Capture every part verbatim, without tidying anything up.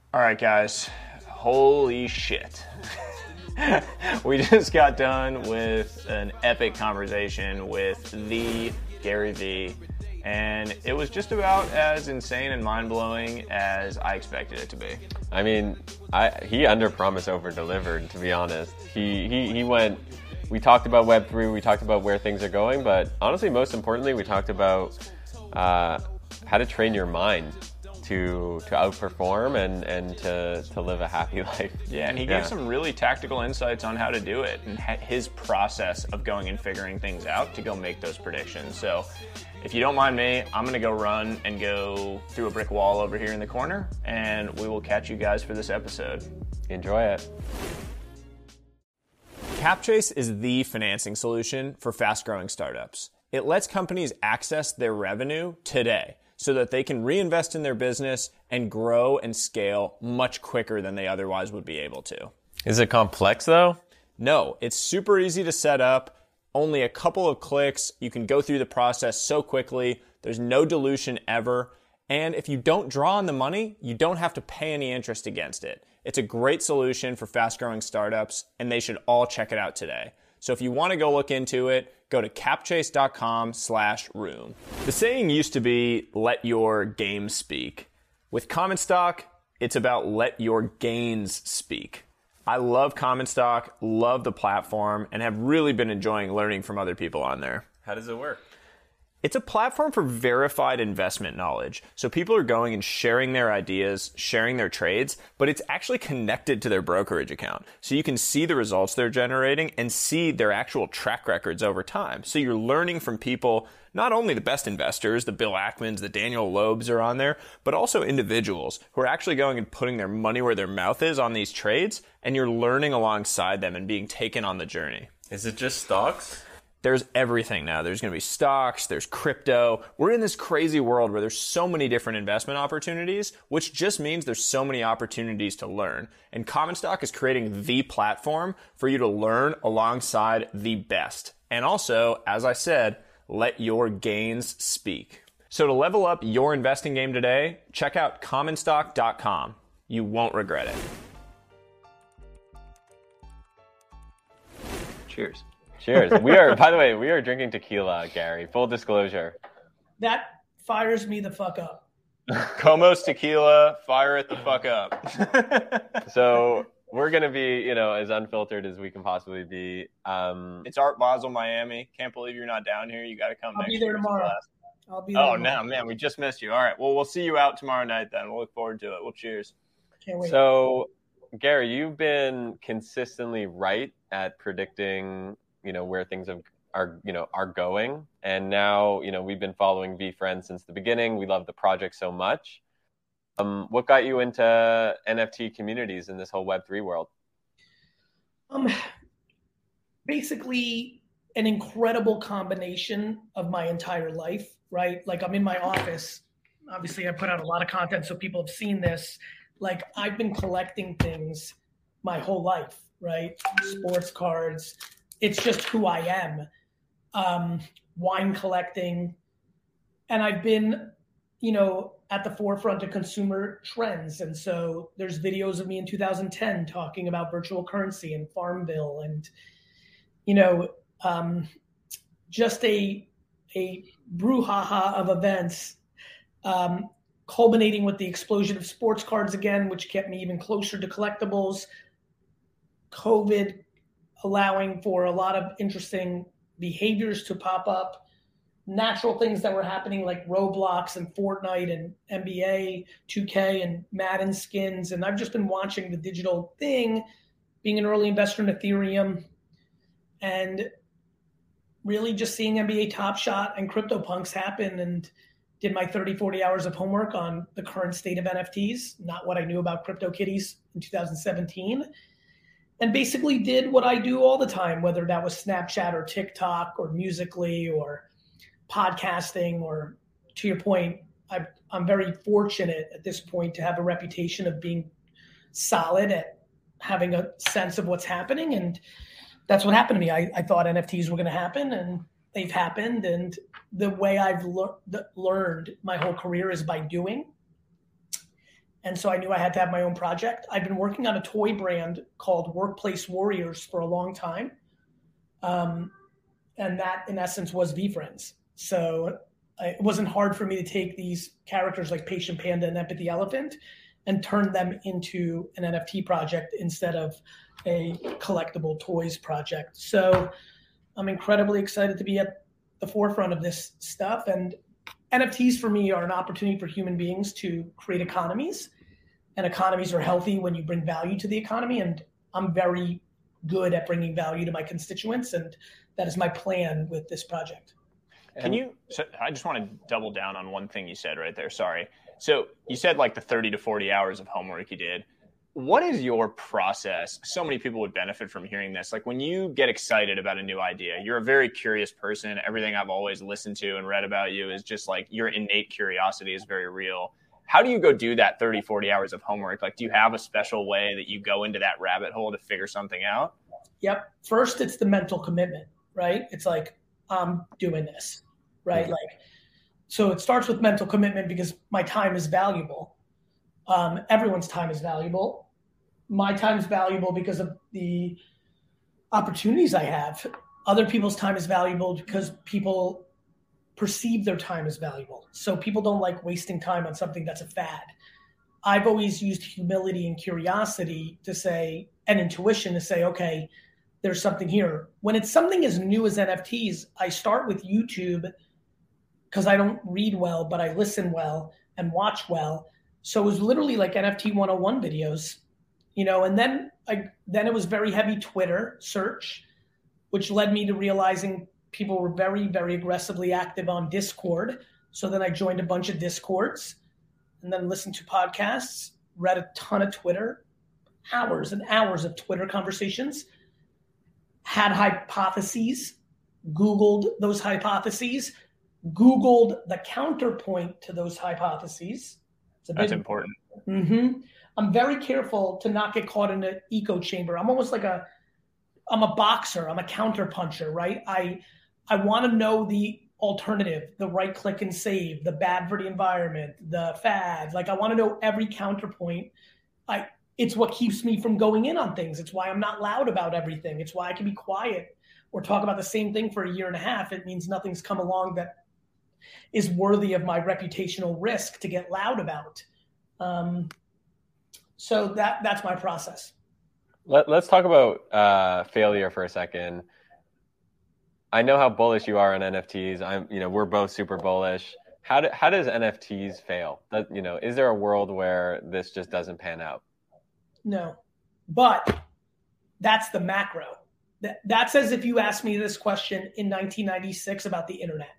All right, guys. Holy shit. We just got done with an epic conversation with the Gary Vee, and it was just about as insane and mind-blowing as I expected it to be. I mean, I, he under-promised, over-delivered, to be honest. He, he, he went, we talked about Web three, we talked about where things are going, but honestly, most importantly, we talked about uh, how to train your mind to to outperform and, and to, to live a happy life. Yeah, and he yeah. gave some really tactical insights on how to do it and his process of going and figuring things out to go make those predictions. So if you don't mind me, I'm going to go run and go through a brick wall over here in the corner, and we will catch you guys for this episode. Enjoy it. CapChase is the financing solution for fast-growing startups. It lets companies access their revenue today so that they can reinvest in their business and grow and scale much quicker than they otherwise would be able to. Is it complex though? No, it's super easy to set up. Only a couple of clicks. You can go through the process so quickly. There's no dilution ever. And if you don't draw on the money, you don't have to pay any interest against it. It's a great solution for fast-growing startups, and they should all check it out today. So if you want to go look into it, go to capchase.com slash room. The saying used to be, let your game speak. With Common Stock, it's about let your gains speak. I love Common Stock, love the platform, and have really been enjoying learning from other people on there. How does it work? It's a platform for verified investment knowledge. So people are going and sharing their ideas, sharing their trades, but it's actually connected to their brokerage account. So you can see the results they're generating and see their actual track records over time. So you're learning from people, not only the best investors, the Bill Ackmans, the Daniel Loebs are on there, but also individuals who are actually going and putting their money where their mouth is on these trades, and you're learning alongside them and being taken on the journey. Is it just stocks? There's everything now. There's going to be stocks, there's crypto. We're in this crazy world where there's so many different investment opportunities, which just means there's so many opportunities to learn. And Common Stock is creating the platform for you to learn alongside the best. And also, as I said, let your gains speak. So to level up your investing game today, check out common stock dot com. You won't regret it. Cheers. Cheers. We are, by the way, we are drinking tequila, Gary. Full disclosure. That fires me the fuck up. Como's tequila, fire it the fuck up. So we're going to be, you know, as unfiltered as we can possibly be. Um, it's Art Basel, Miami. Can't believe you're not down here. You got to come I'll next be there tomorrow. Class. I'll be there Oh, tomorrow. no, man, we just missed you. All right. Well, we'll see you out tomorrow night then. We'll look forward to it. Well, cheers. Can't wait. So, Gary, you've been consistently right at predicting, you know, where things have, are, you know, are going. And now, you know, we've been following VeeFriends since the beginning. We love the project so much. Um, what got you into N F T communities in this whole Web three world? Um, basically an incredible combination of my entire life, right? Like I'm in my office. Obviously I put out a lot of content, so people have seen this. Like I've been collecting things my whole life, right? Sports cards. It's just who I am. Um, wine collecting. And I've been, you know, at the forefront of consumer trends. And so there's videos of me in two thousand ten talking about virtual currency and Farmville and, you know, um, just a, a brouhaha of events, um, culminating with the explosion of sports cards again, which kept me even closer to collectibles. COVID allowing for a lot of interesting behaviors to pop up, natural things that were happening like Roblox and Fortnite and N B A two K and Madden skins. And I've just been watching the digital thing, being an early investor in Ethereum, and really just seeing N B A Top Shot and CryptoPunks happen, and did my thirty, forty hours of homework on the current state of N F Ts, not what I knew about CryptoKitties in two thousand seventeen. And basically did what I do all the time, whether that was Snapchat or TikTok or Musical.ly or podcasting, or to your point, I've, I'm very fortunate at this point to have a reputation of being solid at having a sense of what's happening. And that's what happened to me. I, I thought N F Ts were going to happen, and they've happened. And the way I've le- learned my whole career is by doing. And so I knew I had to have my own project. I've been working on a toy brand called Workplace Warriors for a long time. Um, and that, in essence, was VeeFriends. So it wasn't hard for me to take these characters like Patient Panda and Empathy Elephant and turn them into an N F T project instead of a collectible toys project. So I'm incredibly excited to be at the forefront of this stuff. And N F Ts for me are an opportunity for human beings to create economies. And economies are healthy when you bring value to the economy. And I'm very good at bringing value to my constituents. And that is my plan with this project. Can you, so I just want to double down on one thing you said right there. Sorry. So you said like the thirty to forty hours of homework you did. What is your process? So many people would benefit from hearing this. Like when you get excited about a new idea, you're a very curious person. Everything I've always listened to and read about you is just like your innate curiosity is very real. How do you go do that thirty, forty hours of homework? Like, do you have a special way that you go into that rabbit hole to figure something out? Yep. First, it's the mental commitment, right? It's like, I'm doing this, right? Mm-hmm. Like, so it starts with mental commitment because my time is valuable. Um, everyone's time is valuable. My time is valuable because of the opportunities I have. Other people's time is valuable because people perceive their time as valuable. So people don't like wasting time on something that's a fad. I've always used humility and curiosity to say, and intuition to say, okay, there's something here. When it's something as new as N F Ts, I start with YouTube because I don't read well, but I listen well and watch well. So it was literally like N F T one oh one videos, you know, and then I, then it was very heavy Twitter search, which led me to realizing people were very, very aggressively active on Discord. So then I joined a bunch of Discords and then listened to podcasts, read a ton of Twitter, hours and hours of Twitter conversations, had hypotheses, Googled those hypotheses, Googled the counterpoint to those hypotheses. That's important. Mm-hmm. I'm very careful to not get caught in an echo chamber. I'm almost like a, I'm a boxer. I'm a counterpuncher, right? I, I want to know the alternative, the right click and save, the bad for the environment, the fad. Like I want to know every counterpoint. I, it's what keeps me from going in on things. It's why I'm not loud about everything. It's why I can be quiet or talk about the same thing for a year and a half. It means nothing's come along that is worthy of my reputational risk to get loud about. Um, so that that's my process. Let, let's talk about uh, failure for a second. I know how bullish you are on N F Ts. I'm, you know, we're both super bullish. How do, how does N F Ts fail? That, you know, is there a world where this just doesn't pan out? No, but that's the macro. That, that's as if you asked me this question in nineteen ninety-six about the internet.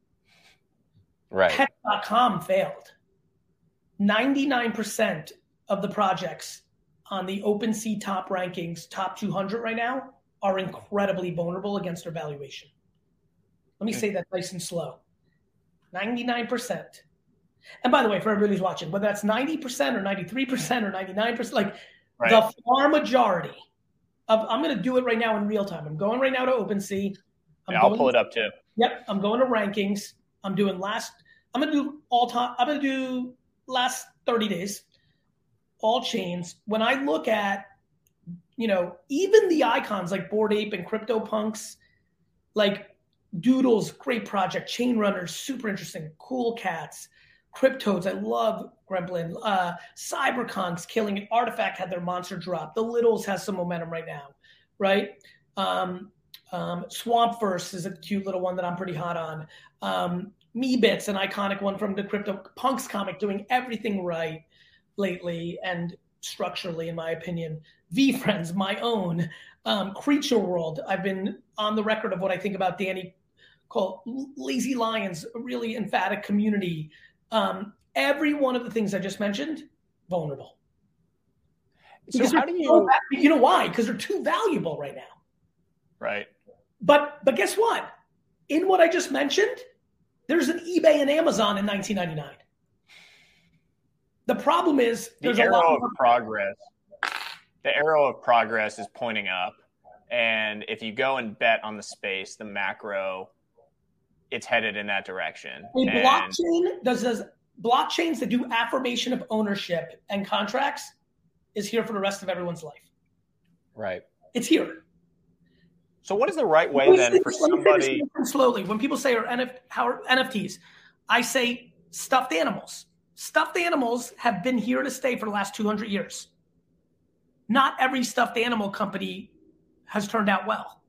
Right. Pet dot com failed. ninety-nine percent of the projects on the OpenSea top rankings, top two hundred right now, are incredibly vulnerable against their valuation. Let me say that nice and slow. ninety-nine percent. And by the way, for everybody who's watching, whether that's ninety percent or ninety-three percent or ninety-nine percent, like right. The far majority of, I'm going to do it right now in real time. I'm going right now to OpenSea. I'm yeah, I'll going, pull it up too. Yep. I'm going to rankings. I'm doing last, I'm going to do all time. I'm going to do last thirty days, all chains. When I look at, you know, even the icons like Bored Ape and CryptoPunks, like Doodles, great project. Chain Runners, super interesting. Cool Cats, Cryptodes, I love Gremlin. Uh, CyberCon's killing it. Artifact had their monster drop. The Littles has some momentum right now, right? Um, um, Swampverse is a cute little one that I'm pretty hot on. Um, Meebits, an iconic one from the CryptoPunks comic, doing everything right lately and structurally, in my opinion. VeeFriends, my own. Um, Creature World, I've been on the record of what I think about Danny called Lazy Lions, a really emphatic community. Um, every one of the things I just mentioned, vulnerable. So because how do you... So, you know why? Because they're too valuable right now. Right. But but guess what? In what I just mentioned, there's an eBay and Amazon in nineteen ninety-nine. The problem is there's the a lot arrow of of progress. The arrow of progress is pointing up. And if you go and bet on the space, the macro, it's headed in that direction. A and... blockchain does, does blockchains that do affirmation of ownership and contracts is here for the rest of everyone's life. Right. It's here. So what is the right way then for somebody? Slowly, when people say, are N F, how are N F Ts? I say stuffed animals. Stuffed animals have been here to stay for the last two hundred years. Not every stuffed animal company has turned out well.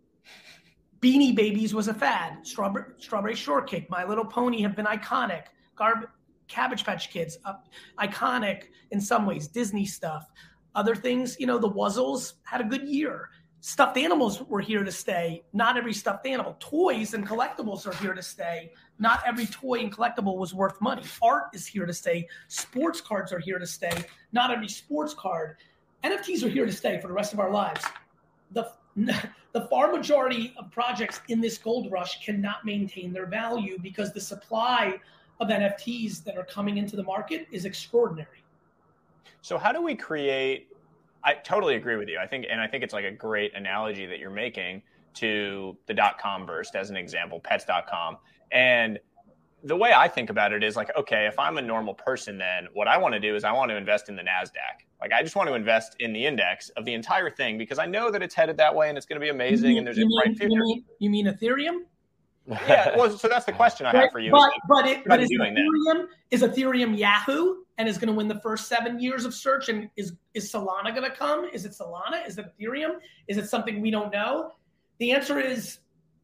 Beanie Babies was a fad. Strawberry, Strawberry Shortcake, My Little Pony have been iconic. Garb, Cabbage Patch Kids, uh, iconic in some ways. Disney stuff. Other things, you know, the Wuzzles had a good year. Stuffed animals were here to stay. Not every stuffed animal. Toys and collectibles are here to stay. Not every toy and collectible was worth money. Art is here to stay. Sports cards are here to stay. Not every sports card. N F Ts are here to stay for the rest of our lives. The, the far majority of projects in this gold rush cannot maintain their value because the supply of N F Ts that are coming into the market is extraordinary. So how do we create, I totally agree with you. I think, and I think it's like a great analogy that you're making to the dot-com burst as an example, pets dot com. And the way I think about it is like, okay, if I'm a normal person, then what I want to do is I want to invest in the NASDAQ. Like, I just want to invest in the index of the entire thing because I know that it's headed that way and it's going to be amazing mean, and there's a bright mean, future. You mean, you mean Ethereum? Yeah, well, so that's the question I have for you. But, like, but, it, but is, doing Ethereum, is Ethereum Yahoo and is going to win the first seven years of search? And is, is Solana going to come? Is it Solana? Is it Ethereum? Is it something we don't know? The answer is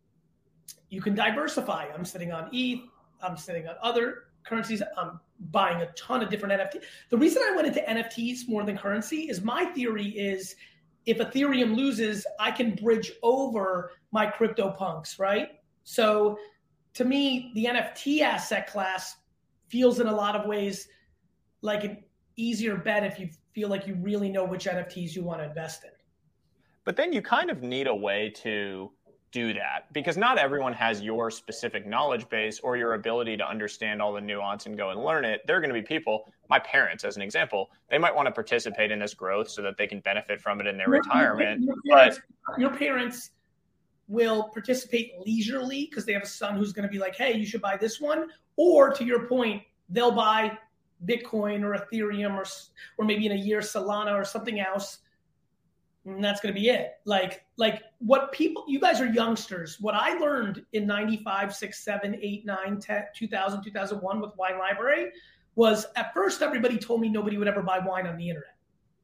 you can diversify. I'm sitting on E T H. I'm sitting on other currencies. I'm buying a ton of different N F Ts. The reason I went into N F Ts more than currency is my theory is if Ethereum loses, I can bridge over my crypto punks, right? So to me, the N F T asset class feels in a lot of ways like an easier bet if you feel like you really know which N F Ts you want to invest in. But then you kind of need a way to do that because not everyone has your specific knowledge base or your ability to understand all the nuance and go and learn it. There are going to be people, my parents as an example, they might want to participate in this growth so that they can benefit from it in their your, retirement. Your, your parents, but your parents will participate leisurely because they have a son who's going to be like, hey, you should buy this one. Or to your point, they'll buy Bitcoin or Ethereum or, or maybe in a year Solana or something else. And that's going to be it. Like, like what people, you guys are youngsters. What I learned in ninety-five, six, seven, eight, nine, ten, two thousand, two thousand one with Wine Library was at first everybody told me nobody would ever buy wine on the internet.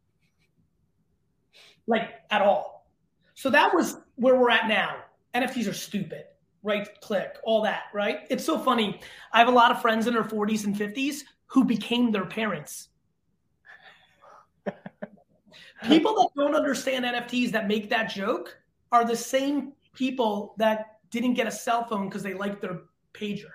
Like at all. So that was where we're at now. N F Ts are stupid. Right click, all that, right? It's so funny. I have a lot of friends in their forties and fifties who became their parents. People that don't understand N F Ts that make that joke are the same people that didn't get a cell phone because they liked their pager.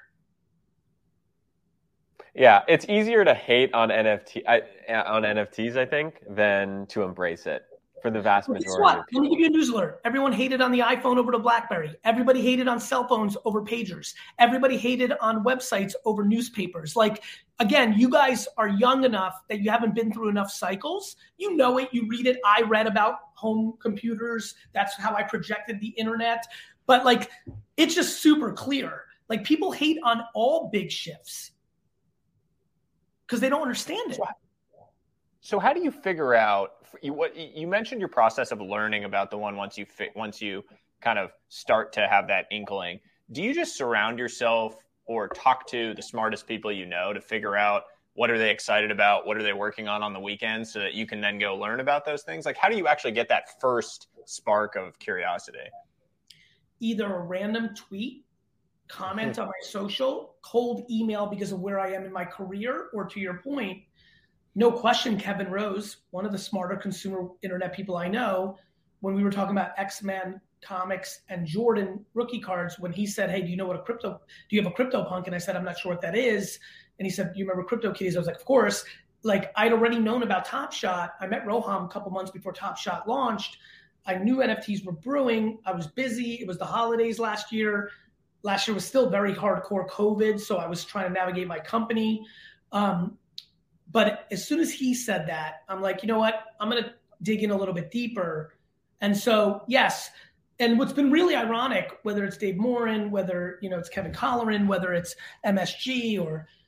Yeah, it's easier to hate on N F T I, on N F Ts, I think, than to embrace it for the vast majority. Guess what? Of people. Let me give you a news alert. Everyone hated on the iPhone over the BlackBerry. Everybody hated on cell phones over pagers. Everybody hated on websites over newspapers. Like, again, you guys are young enough that you haven't been through enough cycles. You know it. You read it. I read about home computers. That's how I projected the internet. But like, it's just super clear. Like, people hate on all big shifts because they don't understand it. So how do you figure out you what you mentioned your process of learning about the one once you fit, once you kind of start to have that inkling? Do you just surround yourself or talk to the smartest people you know to figure out what are they excited about, what are they working on on the weekends so that you can then go learn about those things? Like, how do you actually get that first spark of curiosity? Either a random tweet, comment on my social, cold email because of where I am in my career, or to your point, no question, Kevin Rose, one of the smarter consumer internet people I know, when we were talking about X-Men comics and Jordan rookie cards, when he said, hey, do you know what a crypto, do you have a crypto punk? And I said, I'm not sure what that is. And he said, do you remember Crypto Kitties? I was like, of course. Like, I'd already known about Top Shot. I met Roham a couple months before Top Shot launched. I knew N F Ts were brewing. I was busy. It was the holidays last year. Last year was still very hardcore COVID, so I was trying to navigate my company. Um, But as soon as he said that, I'm like, you know what? I'm going to dig in a little bit deeper. And so, yes. And what's been really ironic, whether it's Dave Morin, whether, you know, it's Kevin Colleran, whether it's M S G or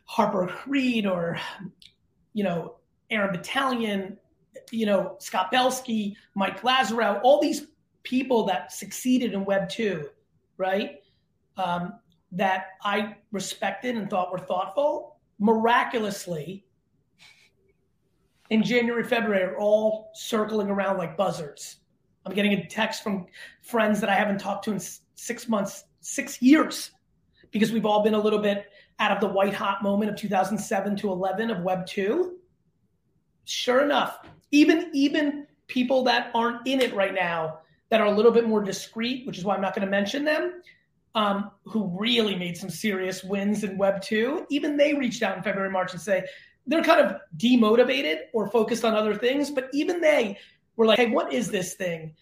Harper Reed or, you know, Aaron Battalion, you know, Scott Belsky, Mike Lazarow, all these people that succeeded in Web two, right? Um, that I respected and thought were thoughtful, miraculously, in January, February, are all circling around like buzzards. I'm getting a text from friends that I haven't talked to in six months, six years, because we've all been a little bit out of the white hot moment of two thousand seven to eleven of Web two. Sure enough, even, even people that aren't in it right now, that are a little bit more discreet, which is why I'm not going to mention them, um, who really made some serious wins in Web two, even they reached out in February, March and say they're kind of demotivated or focused on other things, but even they were like, hey, what is this thing?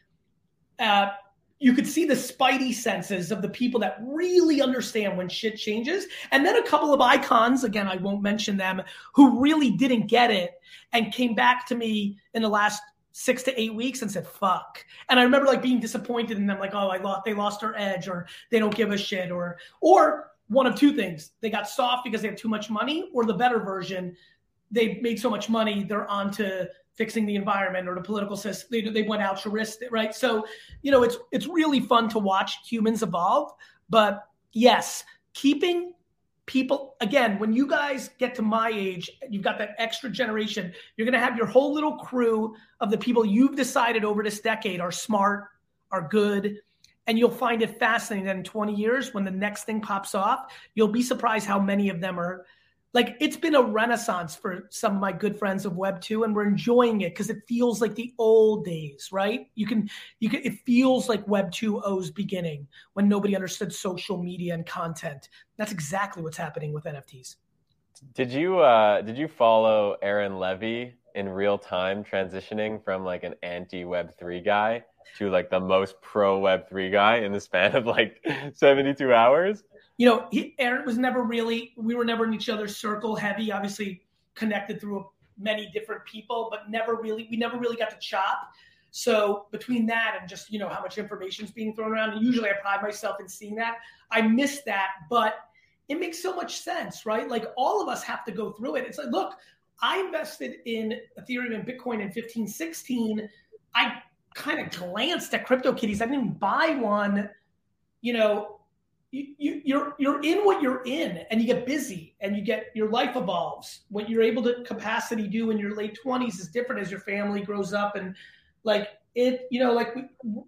Uh, you could see the spidey senses of the people that really understand when shit changes. And then a couple of icons, again, I won't mention them, who really didn't get it and came back to me in the last six to eight weeks and said, fuck. And I remember like being disappointed in them, like, oh, I lost, they lost their edge, or they don't give a shit, or, or one of two things. They got soft because they have too much money, or the better version, they made so much money, they're on to fixing the environment or the political system. They, they went altruistic, right? So, you know, it's, it's really fun to watch humans evolve, but yes, keeping people, again, when you guys get to my age, you've got that extra generation, you're going to have your whole little crew of the people you've decided over this decade are smart, are good, and you'll find it fascinating that in twenty years, when the next thing pops off, you'll be surprised how many of them are, like, it's been a renaissance for some of my good friends of Web two, and we're enjoying it because it feels like the old days, right? You can, you can, it feels like Web two O's beginning when nobody understood social media and content. That's exactly what's happening with N F Ts. Did you, uh, did you follow Aaron Levy in real time transitioning from like an anti Web three guy to like the most pro Web three guy in the span of like seventy-two hours? You know, he, Aaron was never really, we were never in each other's circle heavy, obviously connected through many different people, but never really, we never really got to chop. So between that and just, you know, how much information is being thrown around, and usually I pride myself in seeing that, I miss that, but it makes so much sense, right? Like all of us have to go through it. It's like, look, I invested in Ethereum and Bitcoin in fifteen, sixteen. I kind of glanced at CryptoKitties. I didn't buy one, you know. You, you, you're you're in what you're in, and you get busy, and you get your life evolves. What you're able to capacity do in your late twenties is different as your family grows up, and like it, you know, like we,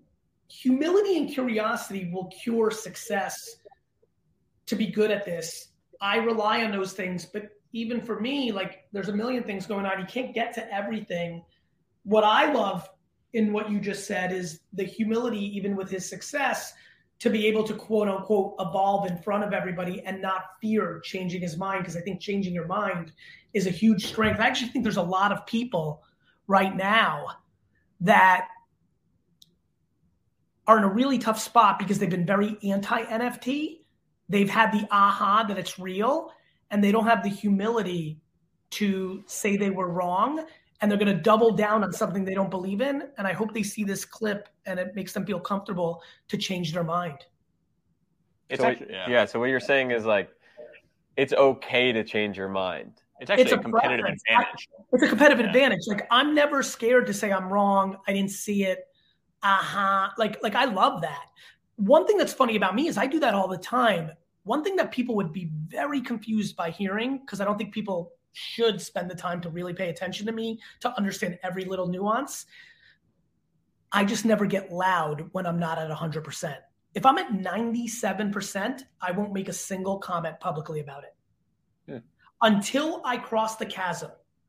humility and curiosity will cure success. To be good at this, I rely on those things, but even for me, like there's a million things going on. You can't get to everything. What I love in what you just said is the humility, even with his success, to be able to quote unquote evolve in front of everybody and not fear changing his mind. Because I think changing your mind is a huge strength. I actually think there's a lot of people right now that are in a really tough spot because they've been very anti-N F T. They've had the aha that it's real, and they don't have the humility to say they were wrong. And they're going to double down on something they don't believe in. And I hope they see this clip and it makes them feel comfortable to change their mind. It's so actually, yeah. yeah. So what you're saying is like, it's okay to change your mind. It's actually it's a, a competitive preference. advantage. I, it's a competitive yeah. advantage. Like I'm never scared to say I'm wrong. I didn't see it. Uh-huh. Like, like I love that. One thing that's funny about me is I do that all the time. One thing that people would be very confused by hearing, because I don't think people should spend the time to really pay attention to me to understand every little nuance. I just never get loud when I'm not at one hundred percent. If I'm at ninety-seven percent, I won't make a single comment publicly about it. Yeah. Until I cross the chasm.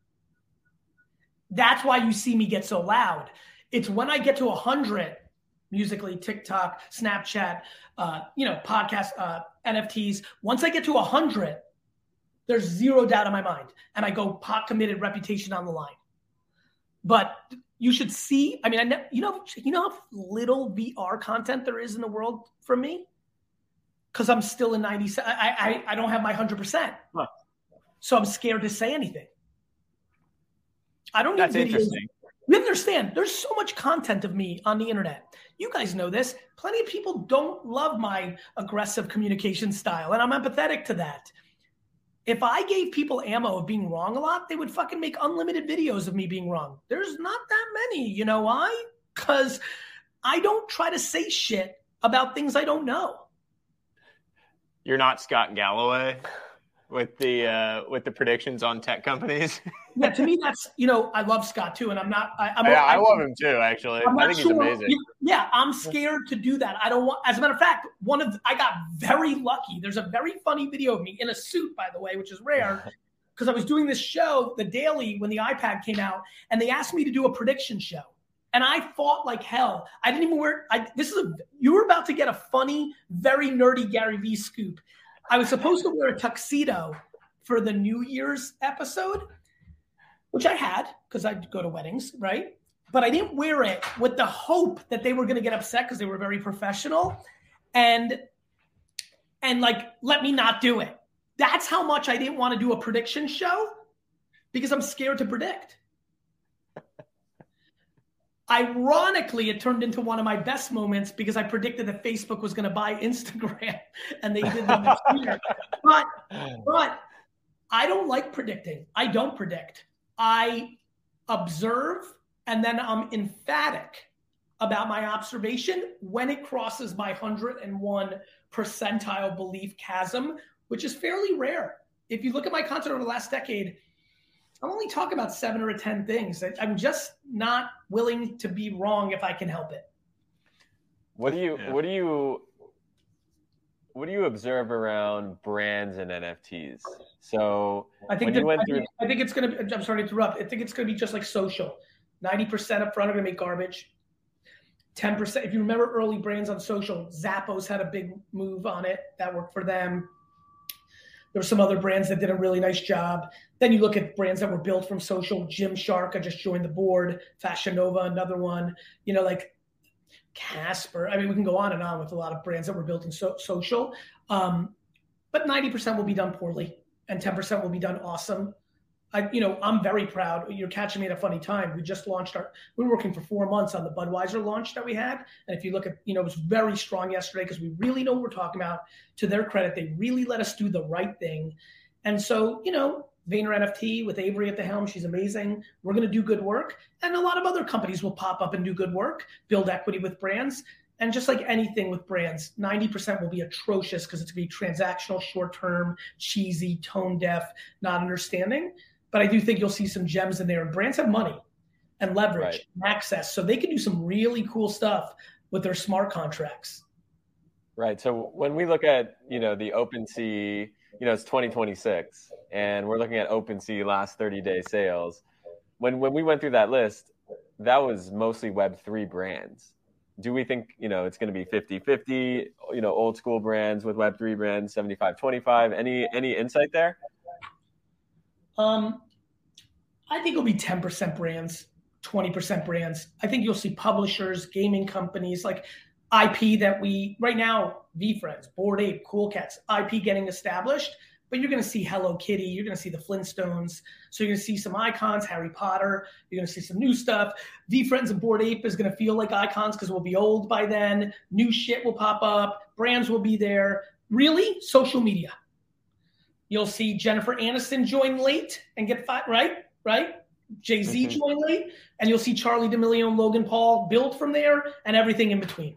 That's why you see me get so loud. It's when I get to one hundred, Musical.ly, TikTok, Snapchat, uh, you know, podcast, uh, N F Ts. Once I get to one hundred, there's zero doubt in my mind. And I go pot committed, reputation on the line. But you should see, I mean, I ne- you know, you know how little V R content there is in the world from me? Because I'm still in ninety. I, I, I don't have my one hundred percent. Huh. So I'm scared to say anything. I don't need That's videos. Interesting. You understand, there's so much content of me on the internet. You guys know this. Plenty of people don't love my aggressive communication style, and I'm empathetic to that. If I gave people ammo of being wrong a lot, they would fucking make unlimited videos of me being wrong. There's not that many. You know why? Because I don't try to say shit about things I don't know. You're not Scott Galloway with the uh, with the predictions on tech companies. Yeah, to me, that's, you know, I love Scott too, and I'm not. I, I'm, yeah, I, I love him too. Actually, I think sure. he's amazing. Yeah, I'm scared to do that. I don't want. As a matter of fact, one of I got very lucky. There's a very funny video of me in a suit, by the way, which is rare, because I was doing this show, The Daily, when the iPad came out, and they asked me to do a prediction show, and I fought like hell. I didn't even wear. I, this is a. You were about to get a funny, very nerdy Gary Vee scoop. I was supposed to wear a tuxedo for the New Year's episode, which I had because I go to weddings, right? But I didn't wear it with the hope that they were going to get upset because they were very professional and, and like, let me not do it. That's how much I didn't want to do a prediction show because I'm scared to predict. Ironically, it turned into one of my best moments because I predicted that Facebook was going to buy Instagram and they did the next year. But, but I don't like predicting. I don't predict. I observe, and then I'm emphatic about my observation when it crosses my one hundred one percentile belief chasm, which is fairly rare. If you look at my content over the last decade, I'm only talking about seven or ten things. I'm just not willing to be wrong if I can help it. What do you, yeah. what do you, what do you observe around brands and N F Ts? So I think, when that, you went I, through... think I think it's going to be, I'm sorry to interrupt. I think it's going to be just like social. ninety percent up front are going to make garbage. ten percent, if you remember early brands on social, Zappos had a big move on it that worked for them. There were some other brands that did a really nice job. Then you look at brands that were built from social. Gymshark, I just joined the board. Fashion Nova, another one. You know, like Casper. I mean, we can go on and on with a lot of brands that were built in so- social. Um, but ninety percent will be done poorly, and ten percent will be done awesome. I, you know, I'm very proud. You're catching me at a funny time. We just launched our, we were working for four months on the Budweiser launch that we had. And if you look at, you know, it was very strong yesterday because we really know what we're talking about. To their credit, they really let us do the right thing. And so, you know, Vayner N F T with Avery at the helm, she's amazing. We're going to do good work. And a lot of other companies will pop up and do good work, build equity with brands. And just like anything with brands, ninety percent will be atrocious because it's going to be transactional, short-term, cheesy, tone-deaf, not understanding. But I do think you'll see some gems in there. And brands have money and leverage right. and access. So they can do some really cool stuff with their smart contracts. Right. So when we look at, you know, the OpenSea, you know, it's twenty twenty-six, and we're looking at OpenSea last thirty-day sales. When when we went through that list, that was mostly Web three brands. Do we think, you know, it's going to be fifty-fifty, you know, old school brands with Web three brands, seventy-five twenty-five? Any any insight there? Um, I think it'll be ten percent brands, twenty percent brands. I think you'll see publishers, gaming companies, like I P that we, right now, VeeFriends, Bored Ape, Cool Cats, I P getting established, but you're going to see Hello Kitty, you're going to see the Flintstones, so you're going to see some icons, Harry Potter, you're going to see some new stuff. VeeFriends and Bored Ape is going to feel like icons because we'll be old by then. New shit will pop up, brands will be there. Really, social media. You'll see Jennifer Aniston join late and get fired, right? Right? Jay-Z mm-hmm. join late, and you'll see Charli D'Amelio and Logan Paul build from there and everything in between.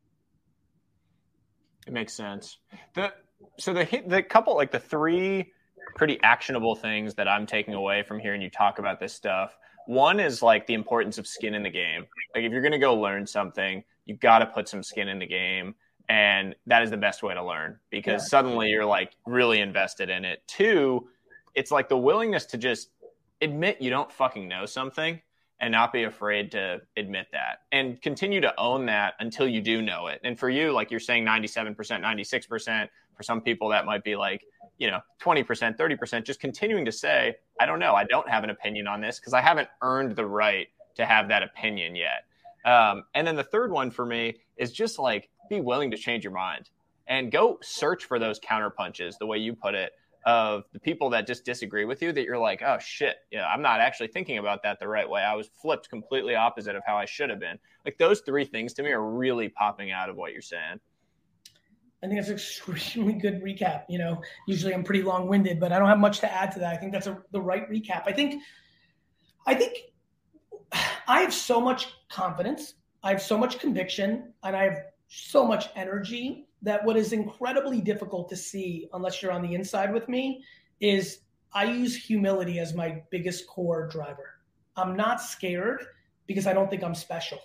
It makes sense. The so the the couple, like the three pretty actionable things that I'm taking away from hearing you talk about this stuff. One is like the importance of skin in the game. Like if you're going to go learn something, you got to put some skin in the game. And that is the best way to learn because yeah. suddenly you're like really invested in it. Two, it's like the willingness to just admit you don't fucking know something and not be afraid to admit that and continue to own that until you do know it. And for you, like you're saying ninety-seven percent, ninety-six percent, for some people that might be like, you know, twenty percent, thirty percent, just continuing to say, I don't know, I don't have an opinion on this because I haven't earned the right to have that opinion yet. Um, and then the third one for me is just like, be willing to change your mind and go search for those counter punches, the way you put it, of the people that just disagree with you that you're like, oh shit, yeah, I'm not actually thinking about that the right way. I was flipped completely opposite of how I should have been. Like those three things to me are really popping out of what you're saying. I think that's an extremely good recap. You know, usually I'm pretty long-winded, but I don't have much to add to that. I think that's a, the right recap. I think, I think I have so much confidence. I have so much conviction, and I have so much energy that what is incredibly difficult to see unless you're on the inside with me is I use humility as my biggest core driver. I'm not scared because I don't think I'm special.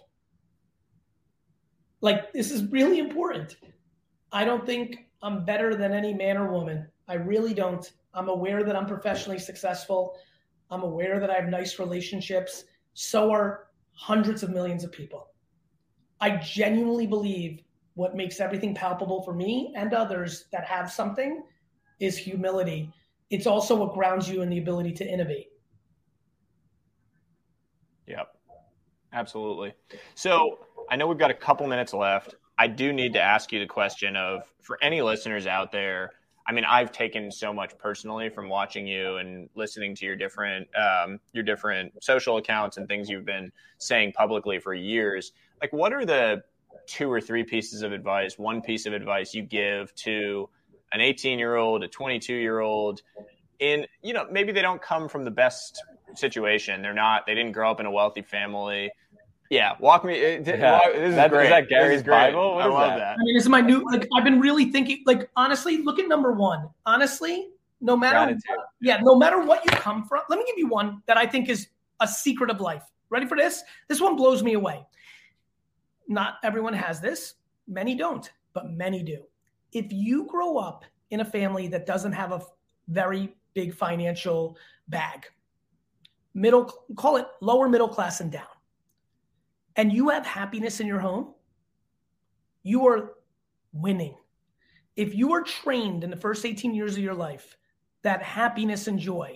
Like, this is really important. I don't think I'm better than any man or woman. I really don't. I'm aware that I'm professionally successful. I'm aware that I have nice relationships. So are hundreds of millions of people. I genuinely believe what makes everything palpable for me and others that have something is humility. It's also what grounds you in the ability to innovate. Yep, absolutely. So I know we've got a couple minutes left. I do need to ask you the question of, for any listeners out there, I mean, I've taken so much personally from watching you and listening to your different um, your different social accounts and things you've been saying publicly for years. Like, what are the two or three pieces of advice, one piece of advice you give to an eighteen-year-old, a twenty-two-year-old in, you know, maybe they don't come from the best situation. They're not, they didn't grow up in a wealthy family. Yeah, walk me. Yeah. Walk, this is that, great. Is that Gary's is Bible? What I is love that? that. I mean, this is my new, like, I've been really thinking, like, honestly, look at number one. Honestly, no matter, Gratitude. what, yeah, no matter what you come from, let me give you one that I think is a secret of life. Ready for this? This one blows me away. Not everyone has this. Many don't, but many do. If you grow up in a family that doesn't have a very big financial bag, middle, call it lower middle class and down, and you have happiness in your home, you are winning. If you are trained in the first eighteen years of your life that happiness and joy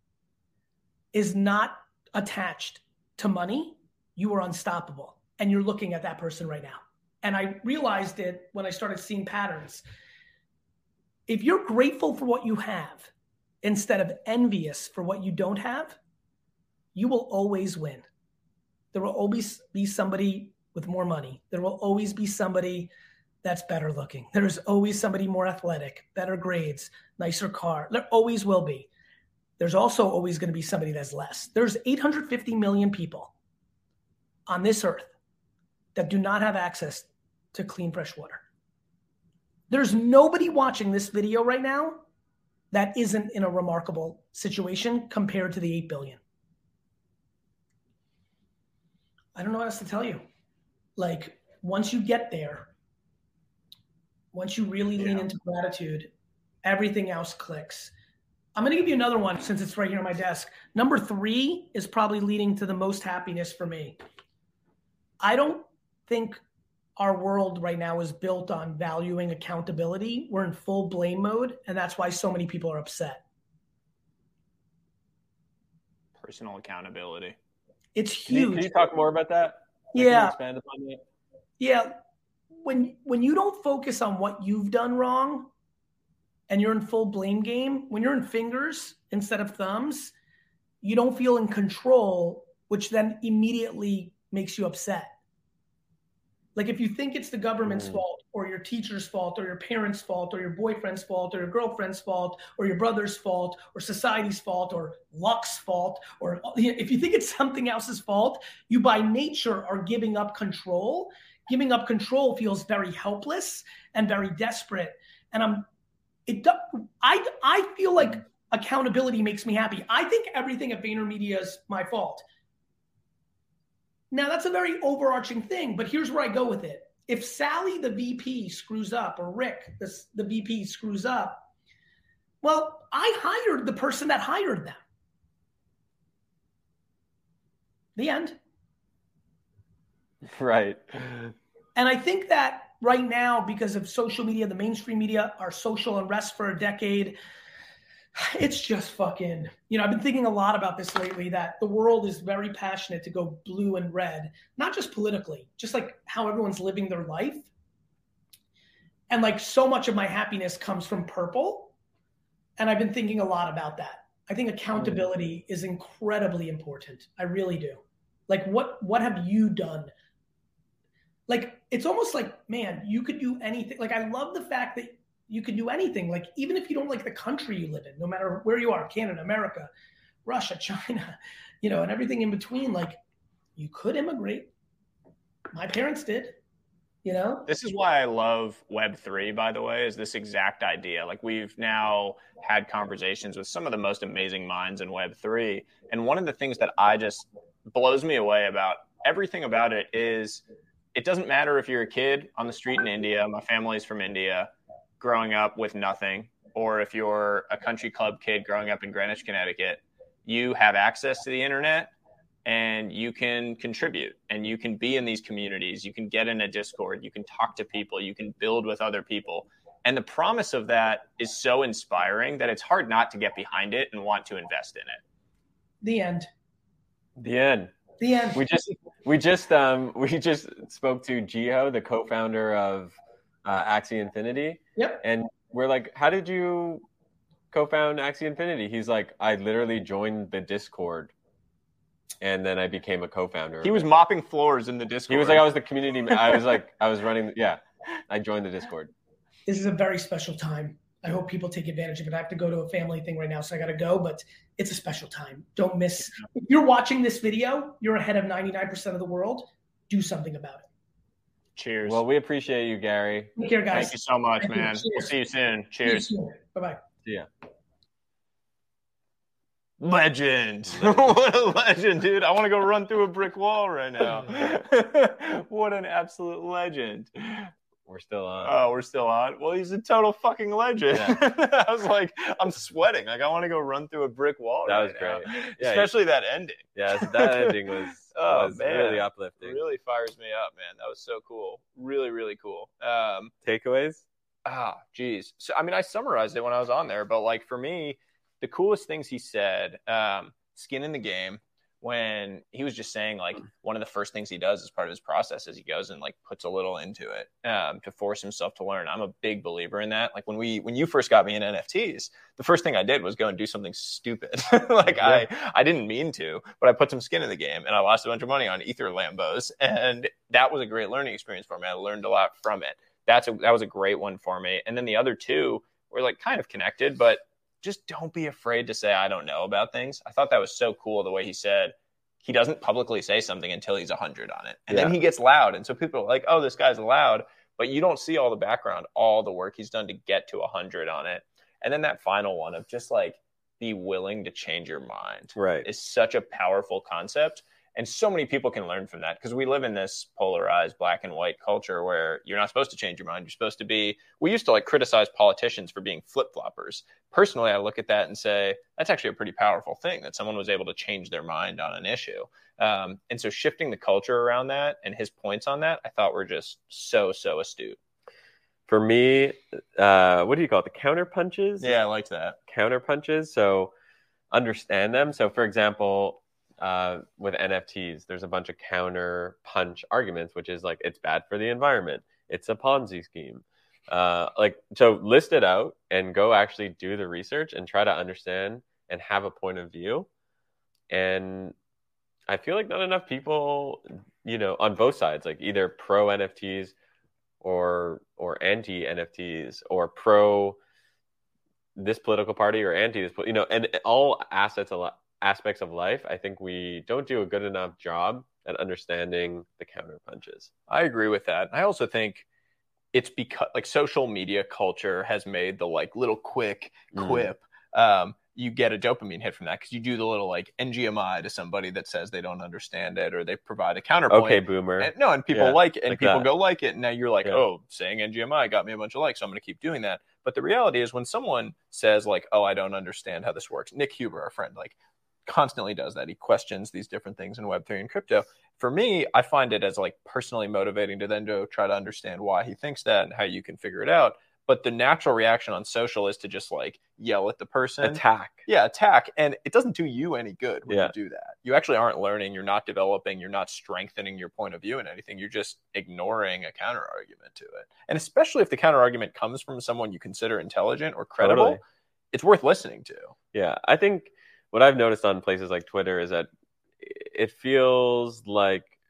is not attached to money, you are unstoppable. And you're looking at that person right now. And I realized it when I started seeing patterns. If you're grateful for what you have instead of envious for what you don't have, you will always win. There will always be somebody with more money. There will always be somebody that's better looking. There's always somebody more athletic, better grades, nicer car. There always will be. There's also always going to be somebody that's less. There's eight hundred fifty million people on this earth that do not have access to clean, fresh water. There's nobody watching this video right now that isn't in a remarkable situation compared to the eight billion. I don't know what else to tell you. Like, once you get there, once you really lean Yeah. into gratitude, everything else clicks. I'm going to give you another one since it's right here on my desk. Number three is probably leading to the most happiness for me. I don't think our world right now is built on valuing accountability. We're in full blame mode, and that's why so many people are upset. Personal accountability. It's Can you, huge. can you talk more about that? Like, can you Yeah. expand upon that? Yeah. When when you don't focus on what you've done wrong and you're in full blame game, when you're in fingers instead of thumbs, you don't feel in control, which then immediately makes you upset. Like, if you think it's the government's Mm. fault or your teacher's fault or your parents' fault or your boyfriend's fault or your girlfriend's fault or your brother's fault or society's fault or luck's fault, or if you think it's something else's fault, you by nature are giving up control. Giving up control feels very helpless and very desperate. And I'm, it, I, I feel like accountability makes me happy. I think everything at VaynerMedia is my fault. Now, that's a very overarching thing, but here's where I go with it. If Sally, the V P, screws up, or Rick, the, the V P, screws up, well, I hired the person that hired them. The end. Right. And I think that right now, because of social media, the mainstream media, our social unrest for a decade, it's just fucking, you know, I've been thinking a lot about this lately, that the world is very passionate to go blue and red, not just politically, just like how everyone's living their life. And like, so much of my happiness comes from purple. And I've been thinking a lot about that. I think accountability is incredibly important. I really do. Like, what, what have you done? like, it's almost like, man, you could do anything. Like, I love the fact that you can do anything. Like, even if you don't like the country you live in, no matter where you are, Canada, America, Russia, China, you know, and everything in between, like, you could immigrate. My parents did. You know? This is why I love Web three, by the way, is this exact idea. Like, we've now had conversations with some of the most amazing minds in Web three. And one of the things that I just blows me away about everything about it is it doesn't matter if you're a kid on the street in India, my family's from India, growing up with nothing, or if you're a country club kid growing up in Greenwich, Connecticut, you have access to the internet. And you can contribute and you can be in these communities. You can get in a Discord. You can talk to people. You can build with other people. And the promise of that is so inspiring that it's hard not to get behind it and want to invest in it. The end. The end. The end. We just we just um we just spoke to Gio, the co-founder of uh, Axie Infinity. Yep. And we're like, how did you co-found Axie Infinity? He's like, I literally joined the Discord. And then I became a co-founder. He was mopping floors in the Discord. He was like, I was the community. I was like, I was running. Yeah, I joined the Discord. This is a very special time. I hope people take advantage of it. I have to go to a family thing right now, so I got to go. But it's a special time. Don't miss. If you're watching this video, you're ahead of ninety-nine percent of the world. Do something about it. Cheers. Well, we appreciate you, Gary. Take care, guys. Thank you so much, Thank man. you. We'll see you soon. Cheers. Bye bye. See ya. Legend. What a legend, dude. I want to go run through a brick wall right now. What an absolute legend. We're still on. Oh, we're still on? Well, he's a total fucking legend. Yeah. I was like, I'm sweating. Like, I want to go run through a brick wall That right was now. great. Yeah, Especially that ending. Yeah, that ending was, Oh, was man. really uplifting. It really fires me up, man. That was so cool. Really, really cool. Um, Takeaways? Ah, geez. So, I mean, I summarized it when I was on there, but like for me, the coolest things he said, um, skin in the game, when he was just saying like one of the first things he does as part of his process is he goes and like puts a little into it um, to force himself to learn. I'm a big believer in that. Like when we, when you first got me in N F Ts, the first thing I did was go and do something stupid. like yeah. I, I didn't mean to, but I put some skin in the game and I lost a bunch of money on Ether Lambos. And that was a great learning experience for me. I learned a lot from it. That's a, that was a great one for me. And then the other two were like kind of connected, but just don't be afraid to say, I don't know about things. I thought that was so cool the way he said he doesn't publicly say something until he's one hundred on it. And yeah. then he gets loud. And so people are like, oh, this guy's loud. But you don't see all the background, all the work he's done to get to one hundred on it. And then that final one of just like be willing to change your mind right. is such a powerful concept. And so many people can learn from that because we live in this polarized black and white culture where you're not supposed to change your mind. You're supposed to be, we used to like criticize politicians for being flip-floppers. Personally, I look at that and say, that's actually a pretty powerful thing that someone was able to change their mind on an issue. Um, and so shifting the culture around that and his points on that, I thought were just so, so astute. For me, uh, what do you call it? The counter punches? Yeah, I liked that. Counter punches. So understand them. So for example, Uh, with N F Ts, there's a bunch of counter punch arguments, which is like, it's bad for the environment. It's a Ponzi scheme. Uh, like, so list it out and go actually do the research and try to understand and have a point of view. And I feel like not enough people, you know, on both sides, like either pro N F Ts or, or anti N F Ts or pro this political party or anti this, you know, and all assets a lot. aspects of life, I think we don't do a good enough job at understanding the counter punches. I agree with that. I also think it's because like social media culture has made the like little quick quip. Mm. Um, you get a dopamine hit from that because you do the little like N G M I to somebody that says they don't understand it or they provide a counterpoint. Okay, boomer. And, no, and people yeah, like it and like people that. go like it. And now you're like, yeah. oh, saying N G M I got me a bunch of likes, so I'm going to keep doing that. But the reality is when someone says like, oh, I don't understand how this works. Nick Huber, our friend, like constantly does that. He questions these different things in Web three and crypto. For me, I find it as like personally motivating to then go try to understand why he thinks that and how you can figure it out. But the natural reaction on social is to just like yell at the person. Attack. Yeah, attack. And it doesn't do you any good when yeah. you do that. You actually aren't learning. You're not developing. You're not strengthening your point of view in anything. You're just ignoring a counter argument to it. And especially if the counter argument comes from someone you consider intelligent or credible, totally. It's worth listening to. Yeah, I think what I've noticed on places like Twitter is that it feels like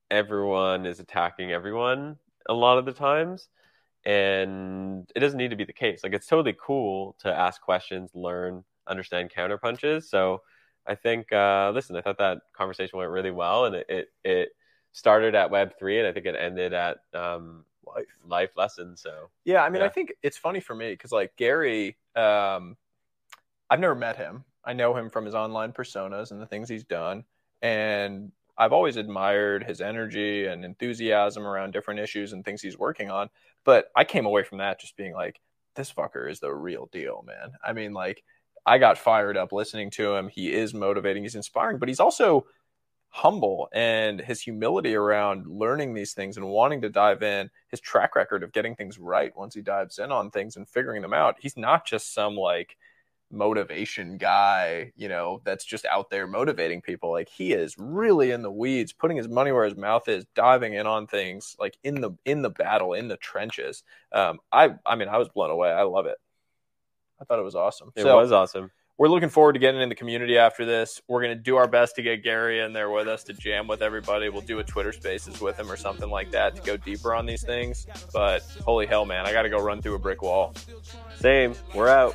everyone is attacking everyone a lot of the times. And it doesn't need to be the case. Like, it's totally cool to ask questions, learn, understand counter punches. So I think, uh, listen, I thought that conversation went really well, and it, it, it started at Web three, and I think it ended at um, life life lessons. So yeah, I mean, yeah. I think it's funny for me because like Gary, um, I've never met him. I know him from his online personas and the things he's done, and I've always admired his energy and enthusiasm around different issues and things he's working on. But I came away from that just being like, this fucker is the real deal, man. I mean, like, I got fired up listening to him. He is motivating, he's inspiring, but he's also humble, and his humility around learning these things and wanting to dive in, his track record of getting things right once he dives in on things and figuring them out. He's not just some like motivation guy, you know, that's just out there motivating people. Like, he is really in the weeds, putting his money where his mouth is, diving in on things like in the in the battle, in the trenches. Um, I I mean, I was blown away. I love it. I thought it was awesome. It so, was awesome. We're looking forward to getting in the community after this. We're going to do our best to get Gary in there with us to jam with everybody. We'll do a Twitter Spaces with him or something like that to go deeper on these things. But holy hell, man, I got to go run through a brick wall. Same. We're out.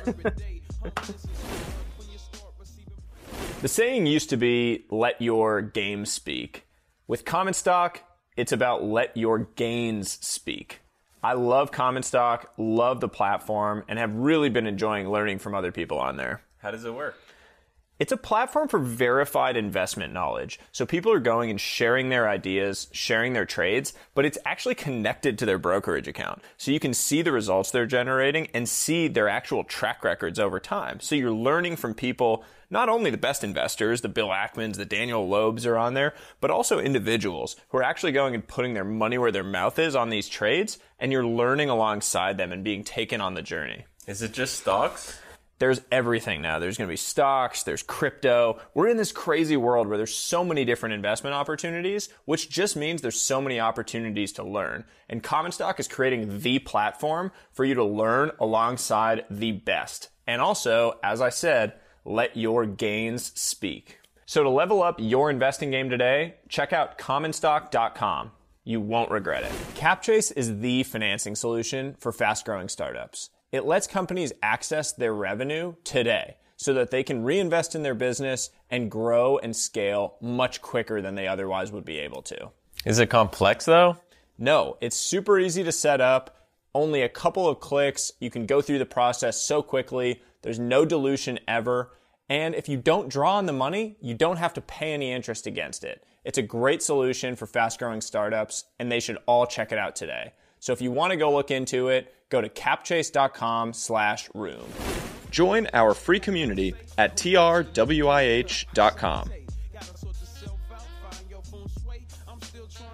The saying used to be, let your game speak. With Common Stock, it's about let your gains speak. I love Common Stock, love the platform, and have really been enjoying learning from other people on there. How does it work? It's a platform for verified investment knowledge. So people are going and sharing their ideas, sharing their trades, but it's actually connected to their brokerage account. So you can see the results they're generating and see their actual track records over time. So you're learning from people, not only the best investors, the Bill Ackmans, the Daniel Loebs are on there, but also individuals who are actually going and putting their money where their mouth is on these trades, and you're learning alongside them and being taken on the journey. Is it just stocks? There's everything now. There's going to be stocks, there's crypto. We're in this crazy world where there's so many different investment opportunities, which just means there's so many opportunities to learn. And Common Stock is creating the platform for you to learn alongside the best. And also, as I said, let your gains speak. So to level up your investing game today, check out common stock dot com. You won't regret it. CapChase is the financing solution for fast-growing startups. It lets companies access their revenue today so that they can reinvest in their business and grow and scale much quicker than they otherwise would be able to. Is it complex though? No, it's super easy to set up. Only a couple of clicks. You can go through the process so quickly. There's no dilution ever. And if you don't draw on the money, you don't have to pay any interest against it. It's a great solution for fast-growing startups, and they should all check it out today. So if you want to go look into it, go to capchase dot com slash room. Join our free community at T R W I H dot com.